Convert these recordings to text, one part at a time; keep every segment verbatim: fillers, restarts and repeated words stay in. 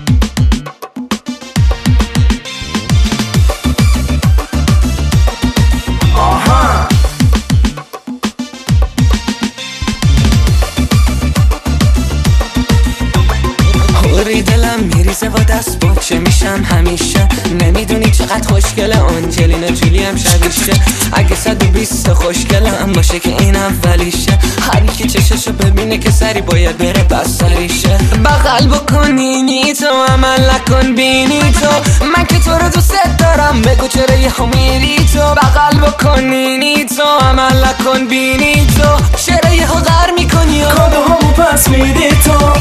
دوری دلم میریزه و دست باچه میشم همیشه. نمیدونی چقدر خوشگله آنجلینا جولی هم شبیشه. اگه صد و بیست خوشگلم باشه که این اولیشه. هر کی چششو ببینه که سری باید بره بس سریشه. بغل بکنینی تو عمل نکن بینی تو. من که تو رو دوست دارم بگو چرا یهو میری تو. بغل بکنینی تو عمل نکن بینی تو. چرا یهو غر میکنی کادو همو پس میدی تو.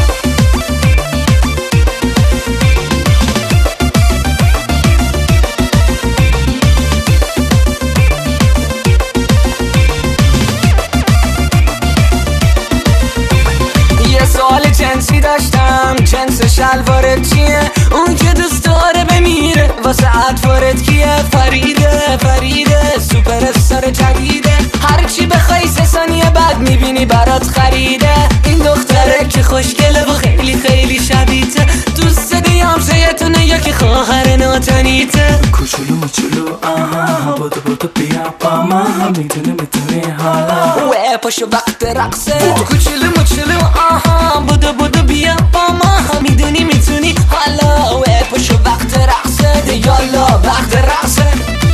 سوال جنسی داشتم، جنس شلوارت چیه؟ اون که دوست داره بمیره واسه اطوارت کیه؟ فریده فریده سوپر استار جدیده. هرچی بخوای سه ثانیه بعد میبینی برات خریده. این دختره که خوشگله و خیلی خیلی شبیته. دوست دیام زیتونه یا که خواهر ناتنیته. کوچولو موچولو آها بودو بودو بیا با ما. میدونه میتونی حالا وه پاشو وقت رقصه. کوچولو موچولو آها بودو بودو بیا با ما. میدونی میتونی حالا وه پاشو وقت رقصه. یالا وقت رقصه.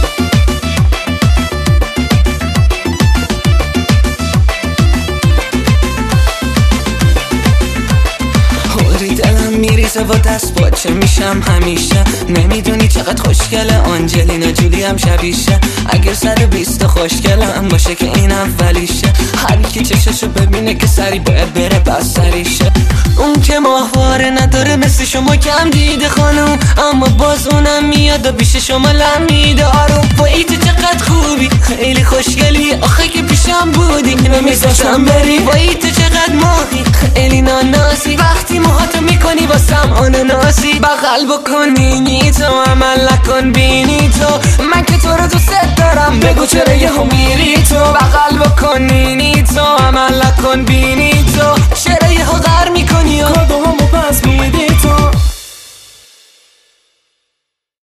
دلم میریزه و دست باچه میشم همیشه. نمیدونی چقدر خوشگله آنجلینا جولی هم شبیشه. اگر صد و بیست خوشگلم باشه که این اولیشه. هر کی چششو ببینه که سری باید بره بس سریشه. اون که ماهواره نداره مثل شما کم دیده خانم. اما باز اونم میاد و پیش شما لم میده آروم. با ای تو چقدر خوبی خیلی خوشگلی. آخه که پیشم بودی نمیذاشتم بری. با ای تو چقدر ماهی خیلی ناناسی. وقتی موهاتو میکنی واسم آناناسی. بغل بکنینی تو عمل نکن بینی تو. من که تو رو دوست دارم بگو چرا یهو میری تو. بغل بکنینی تو عمل نکن بینی تو. چرا یهو غر میکنی کادو